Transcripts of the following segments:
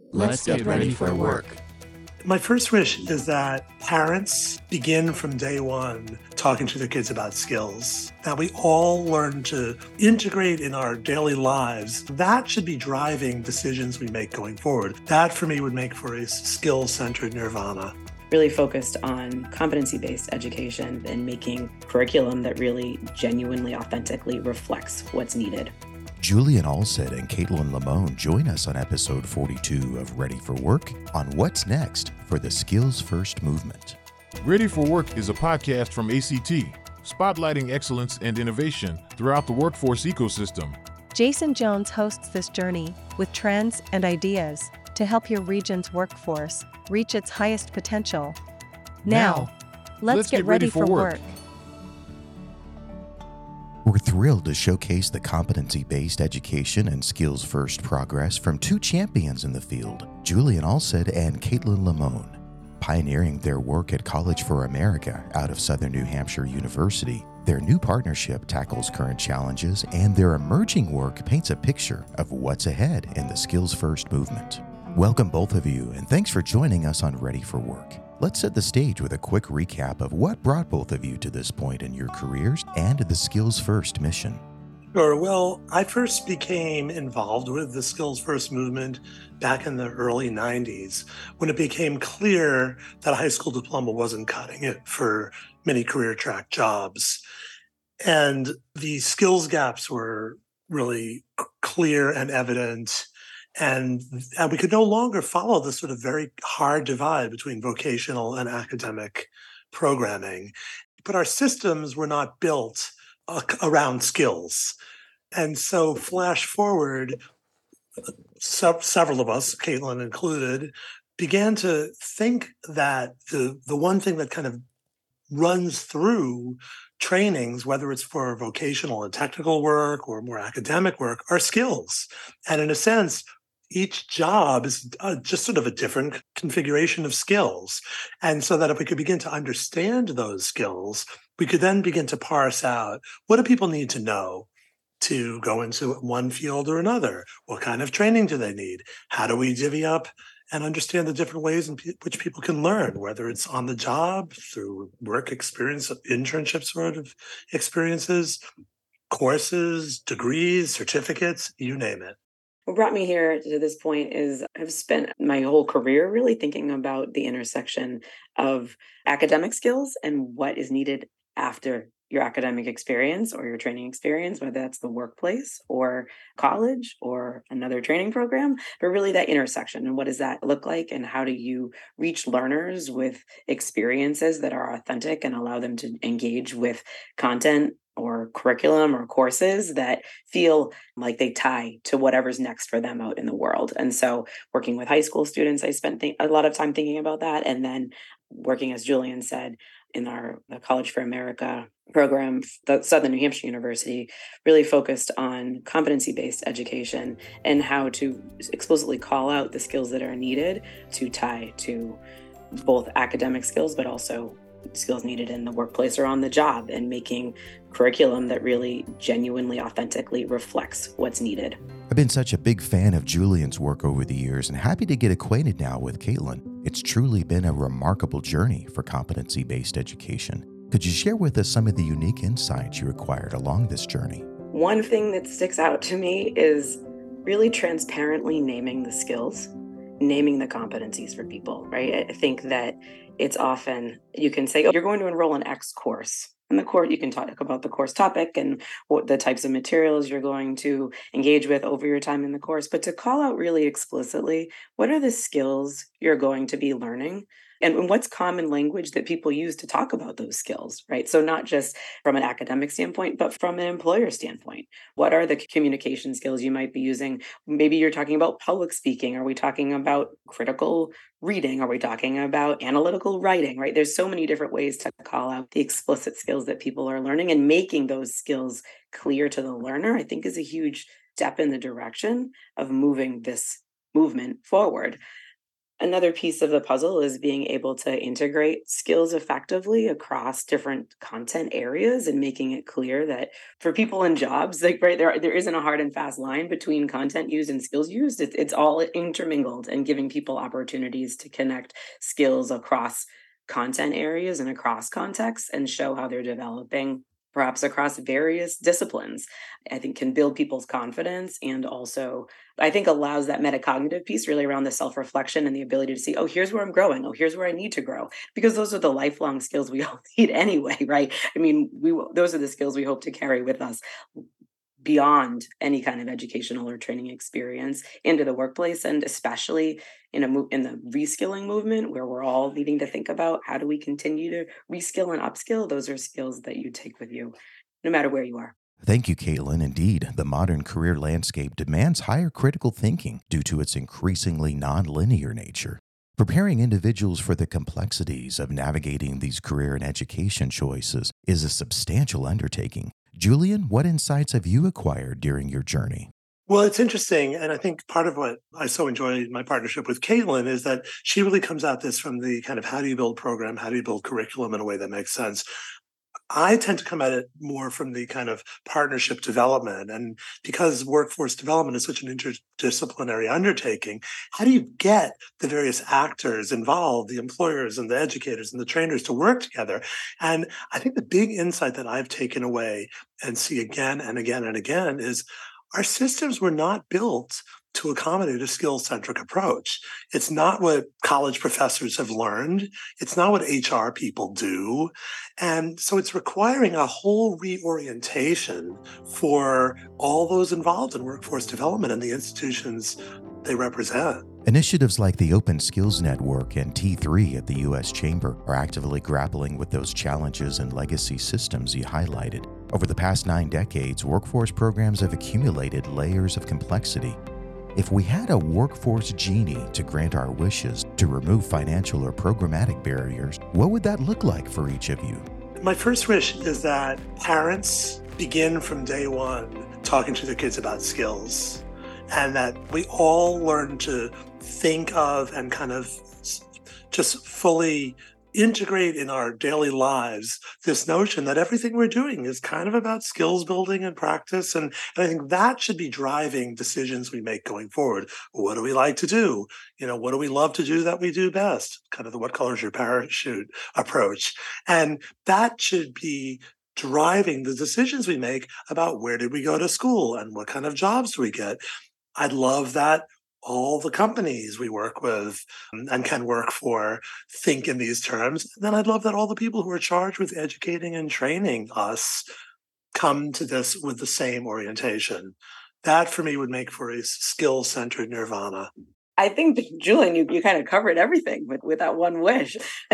Let's get ready for work. My first wish is that parents begin from day one talking to their kids about skills, that we all learn to integrate in our daily lives. That should be driving decisions we make going forward. That, for me, would make for a skill-centered nirvana. Really focused on competency-based education and making curriculum that really genuinely, authentically reflects what's needed. Julian Alsted and Caitlin Lamone join us on episode 42 of Ready for Work on what's next for the Skills First movement. Ready for Work is a podcast from ACT, spotlighting excellence and innovation throughout the workforce ecosystem. Jason Jones hosts this journey with trends and ideas to help your region's workforce reach its highest potential. Now, let's get ready for work. We're thrilled to showcase the competency-based education and skills-first progress from two champions in the field, Julian Alsted and Caitlin Lamone. Pioneering their work at College for America out of Southern New Hampshire University, their new partnership tackles current challenges, and their emerging work paints a picture of what's ahead in the skills-first movement. Welcome both of you, and thanks for joining us on Ready for Work. Let's set the stage with a quick recap of what brought both of you to this point in your careers and the Skills First mission. Sure. Well, I first became involved with the Skills First movement back in the early 90s when it became clear that a high school diploma wasn't cutting it for many career track jobs. And the skills gaps were really clear and evident. And we could no longer follow this sort of very hard divide between vocational and academic programming. But our systems were not built around skills. And so flash forward, several of us, Caitlin included, began to think that the one thing that kind of runs through trainings, whether it's for vocational and technical work or more academic work, are skills. And in a sense, each job is just sort of a different configuration of skills. And so that if we could begin to understand those skills, we could then begin to parse out, what do people need to know to go into one field or another? What kind of training do they need? How do we divvy up and understand the different ways in which people can learn, whether it's on the job, through work experience, internship sort of experiences, courses, degrees, certificates, you name it. What brought me here to this point is I've spent my whole career really thinking about the intersection of academic skills and what is needed after your academic experience or your training experience, whether that's the workplace or college or another training program, but really that intersection and what does that look like and how do you reach learners with experiences that are authentic and allow them to engage with content or curriculum or courses that feel like they tie to whatever's next for them out in the world. And so working with high school students, I spent a lot of time thinking about that. And then working, as Julian said, in the College for America program, the Southern New Hampshire University really focused on competency-based education and how to explicitly call out the skills that are needed to tie to both academic skills, but also skills needed in the workplace or on the job, and making curriculum that really genuinely, authentically reflects what's needed. I've been such a big fan of Julian's work over the years and happy to get acquainted now with Caitlin. It's truly been a remarkable journey for competency-based education. Could you share with us some of the unique insights you acquired along this journey? One thing that sticks out to me is really transparently naming the skills, naming the competencies for people, right? I think that it's often, you can say, oh, you're going to enroll in X course. And the course, you can talk about the course topic and what the types of materials you're going to engage with over your time in the course, but to call out really explicitly, what are the skills you're going to be learning? And what's common language that people use to talk about those skills, right? So not just from an academic standpoint, but from an employer standpoint. What are the communication skills you might be using? Maybe you're talking about public speaking. Are we talking about critical reading? Are we talking about analytical writing, right? There's so many different ways to call out the explicit skills that people are learning, and making those skills clear to the learner, I think, is a huge step in the direction of moving this movement forward. Another piece of the puzzle is being able to integrate skills effectively across different content areas and making it clear that for people in jobs, like there isn't a hard and fast line between content used and skills used. It's all intermingled, and giving people opportunities to connect skills across content areas and across contexts and show how they're developing perhaps across various disciplines, I think can build people's confidence, and also I think allows that metacognitive piece really around the self-reflection and the ability to see, oh, here's where I'm growing. Oh, here's where I need to grow, because those are the lifelong skills we all need anyway, right? I mean, those are the skills we hope to carry with us beyond any kind of educational or training experience into the workplace, and especially in the reskilling movement, where we're all needing to think about how do we continue to reskill and upskill. Those are skills that you take with you no matter where you are. Thank you, Caitlin. Indeed, the modern career landscape demands higher critical thinking due to its increasingly nonlinear nature. Preparing individuals for the complexities of navigating these career and education choices is a substantial undertaking. Julian, what insights have you acquired during your journey? Well, it's interesting. And I think part of what I so enjoy my partnership with Caitlin is that she really comes at this from the kind of how do you build program, how do you build curriculum in a way that makes sense. I tend to come at it more from the kind of partnership development. And because workforce development is such an interdisciplinary undertaking, how do you get the various actors involved, the employers and the educators and the trainers to work together? And I think the big insight that I've taken away and see again and again and again is our systems were not built to accommodate a skill-centric approach. It's not what college professors have learned. It's not what HR people do. And so it's requiring a whole reorientation for all those involved in workforce development and the institutions they represent. Initiatives like the Open Skills Network and T3 at the U.S. Chamber are actively grappling with those challenges and legacy systems you highlighted. Over the past 9 decades, workforce programs have accumulated layers of complexity. If we had a workforce genie to grant our wishes to remove financial or programmatic barriers, what would that look like for each of you? My first wish is that parents begin from day one talking to their kids about skills, and that we all learn to think of and kind of just fully integrate in our daily lives this notion that everything we're doing is kind of about skills building and practice. And I think that should be driving decisions we make going forward. What do we like to do? What do we love to do that we do best? Kind of the what color's your parachute approach. And that should be driving the decisions we make about where did we go to school and what kind of jobs do we get. I'd love that all the companies we work with and can work for think in these terms. Then I'd love that all the people who are charged with educating and training us come to this with the same orientation. That for me would make for a skill-centered nirvana. I think, Julian, you kind of covered everything with that one wish.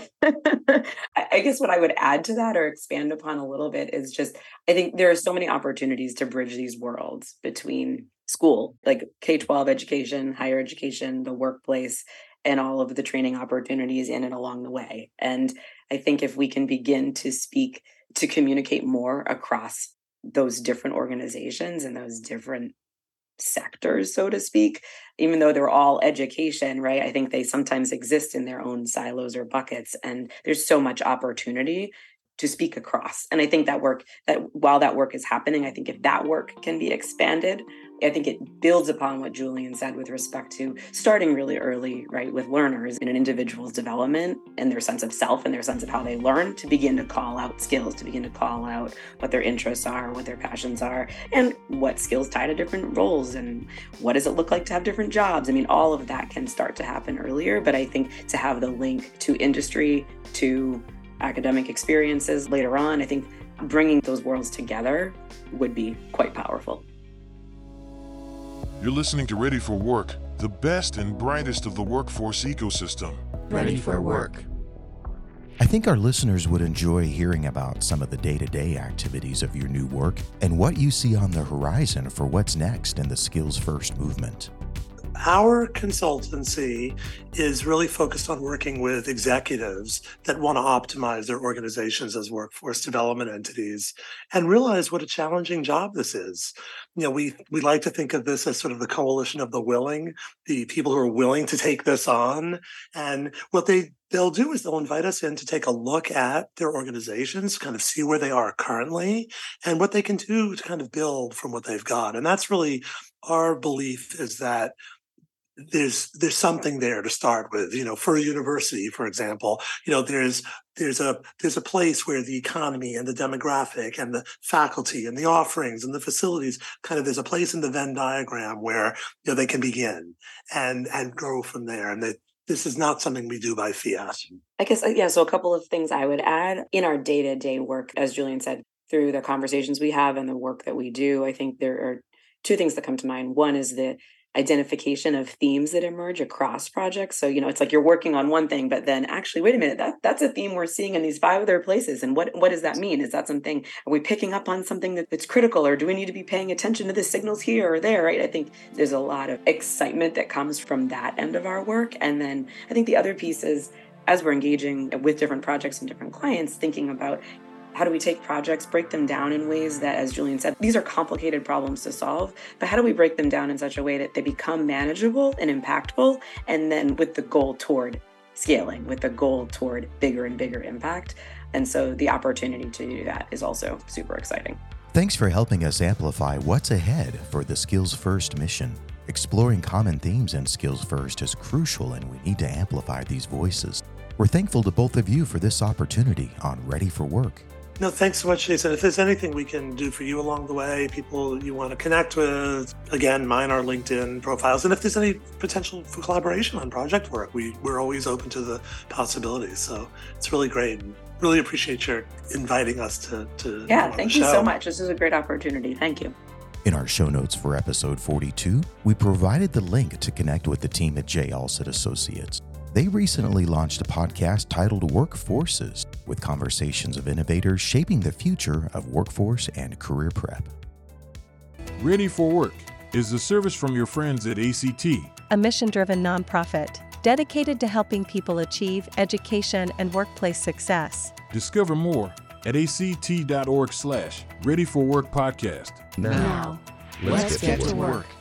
I guess what I would add to that or expand upon a little bit is just, I think there are so many opportunities to bridge these worlds between school, like K-12 education, higher education, the workplace, and all of the training opportunities in and along the way. And I think if we can begin to communicate more across those different organizations and those different sectors, so to speak, even though they're all education, right? I think they sometimes exist in their own silos or buckets, and there's so much opportunity to speak across. And I think that while that work is happening, I think if that work can be expanded, I think it builds upon what Julian said with respect to starting really early, right, with learners in an individual's development and their sense of self and their sense of how they learn, to begin to call out skills, to begin to call out what their interests are, what their passions are, and what skills tie to different roles, and what does it look like to have different jobs. I mean, all of that can start to happen earlier, but I think to have the link to industry, to academic experiences later on, I think bringing those worlds together would be quite powerful. You're listening to Ready for Work, the best and brightest of the workforce ecosystem. Ready for Work. I think our listeners would enjoy hearing about some of the day-to-day activities of your new work and what you see on the horizon for what's next in the Skills First movement. Our consultancy is really focused on working with executives that want to optimize their organizations as workforce development entities and realize what a challenging job this is. We like to think of this as sort of the coalition of the willing, the people who are willing to take this on. And what they'll do is they'll invite us in to take a look at their organizations, kind of see where they are currently and what they can do to kind of build from what they've got. And that's really our belief, is that there's something there to start with. For a university, for example, there's a place where the economy and the demographic and the faculty and the offerings and the facilities, kind of there's a place in the Venn diagram where they can begin and grow from there. And that this is not something we do by fiat. I guess, so a couple of things I would add in our day-to-day work, as Julian said, through the conversations we have and the work that we do. I think there are two things that come to mind. One is the identification of themes that emerge across projects. So, it's like you're working on one thing, but then actually, wait a minute, that's a theme we're seeing in these 5 other places. And what does that mean? Is that something, are we picking up on something that's critical, or do we need to be paying attention to the signals here or there, right? I think there's a lot of excitement that comes from that end of our work. And then I think the other piece is, as we're engaging with different projects and different clients, thinking about how do we take projects, break them down in ways that, as Julian said, these are complicated problems to solve, but how do we break them down in such a way that they become manageable and impactful, and then with the goal toward scaling, with the goal toward bigger and bigger impact. And so the opportunity to do that is also super exciting. Thanks for helping us amplify what's ahead for the Skills First mission. Exploring common themes in Skills First is crucial, and we need to amplify these voices. We're thankful to both of you for this opportunity on Ready for Work. No, thanks so much, Jason. If there's anything we can do for you along the way, people you want to connect with, again, mine are LinkedIn profiles. And if there's any potential for collaboration on project work, we're always open to the possibilities. So it's really great. Really appreciate your inviting us to Yeah, thank you so much. This is a great opportunity. Thank you. In our show notes for episode 42, we provided the link to connect with the team at J. Alsett Associates. They recently launched a podcast titled Workforces, with conversations of innovators shaping the future of workforce and career prep. Ready for Work is a service from your friends at ACT, a mission-driven nonprofit dedicated to helping people achieve education and workplace success. Discover more at act.org/readyforworkpodcast. Now, let's get to work.